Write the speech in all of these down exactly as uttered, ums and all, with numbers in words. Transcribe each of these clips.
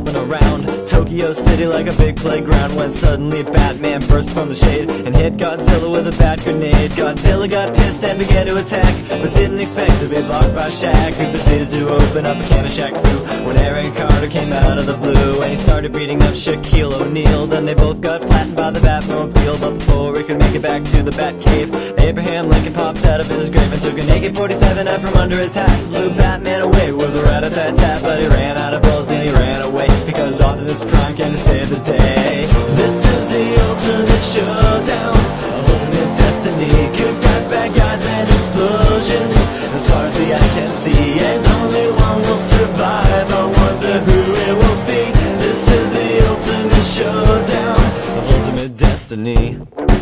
stomping around Tokyo City like a big playground, when suddenly Batman burst from the shade and hit Godzilla with a bat grenade. Godzilla got pissed and began to attack, but didn't expect to be blocked by Shaq, who proceeded to open up a can of Shaq Fu when Aaron Carter came out of the blue and he started beating up Shaquille O'Neal. Then they both got flattened by the Batmobile, but before he could make it back to the Batcave, Abraham Lincoln popped out of his grave and took an A K forty-seven out from under his hat, blew Batman away with a rat-a-tat-tat. But he ran out of bullets and he ran away, because Optimus Prime came to save the day. This is the ultimate showdown, ultimate destiny, good guys, bad guys, and explosions, as far as the eye can see, and only one will survive. I wonder who it will be. This is the ultimate showdown, ultimate destiny.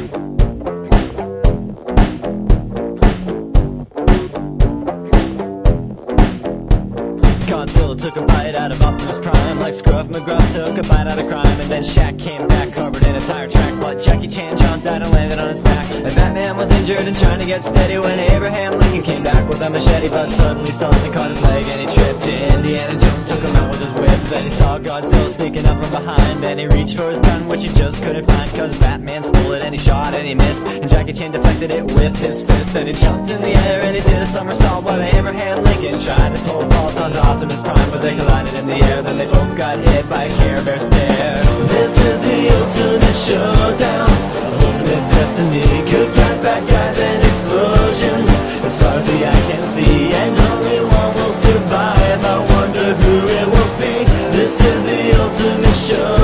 Godzilla took a bite out of Optimus Prime like Scruff McGruff took a bite out of crime, and then Shaq came back covered in a tire track, but Jackie Chan jumped out and landed on his back, and Batman was injured and trying to get steady when Abraham Lincoln came back with a machete, but suddenly something caught his leg and he tripped. Indiana Jones took him out with his whip, then he saw Godzilla sneaking up from behind, and he reached for his gun which he just couldn't find, cause Batman stole it and he shot and he missed, and Jackie Chan deflected it with his fist. Then he jumped in the air and he did a somersault while Abraham Lincoln tried to pull vault onto Optimus Prime, but they collided in the air. Then they both got hit by a Care Bear stare. This is the ultimate showdown, ultimate destiny, good guys, bad guys, and explosions, as far as the eye can see, and only one will survive. I wonder who it will be. This is the ultimate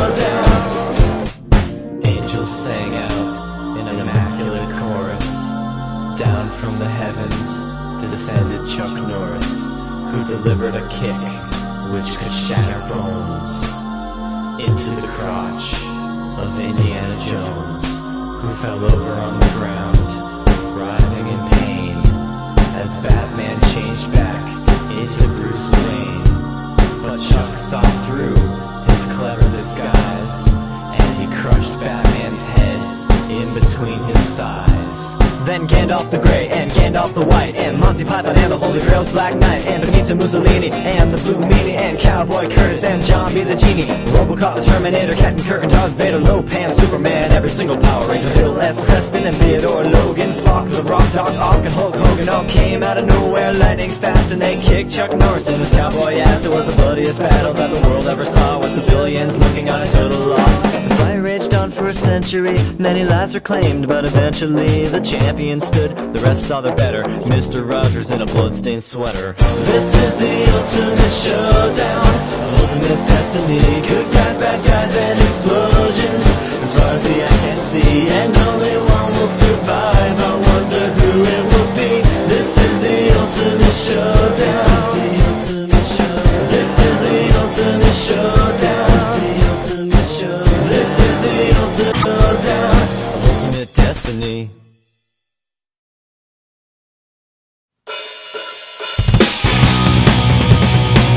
showdown. Angels sang out in an immaculate chorus. Down from the heavens descended Chuck Norris, who delivered a kick which could shatter bones into the crotch of Indiana Jones, who fell over on the ground, writhing in pain, as Batman changed back into Bruce Wayne. But Chuck saw through his clever disguise, and he crushed Batman's head in between his thighs. Then Gandalf the Grey and Gandalf the White and Monty Python and the Holy Grail's Black Knight and Benito Mussolini and the Blue Meanie and Cowboy Curtis and John B. the Genie, Robocop, the Terminator, Captain Kirk and Darth Vader, Lopan, Superman, every single Power Ranger, Bill S. Preston and Theodore Logan, Spock, the Rock, Doc Ock and Hulk Hogan all came out of nowhere lightning fast, and they kicked Chuck Norris in his cowboy ass. It was the bloodiest battle that the world ever saw, with civilians looking on until the law. The fight raged on for a century, many lives were claimed, but eventually the champion stood. The rest saw their better, Mister Rogers in a bloodstained sweater. This is the ultimate showdown, ultimate destiny, good guys, bad guys, and explosions, as far as the eye can see, and only one will survive. I wonder who it will be. This is the ultimate showdown. This is the ultimate showdown. This is the ultimate showdown. Ultimate destiny.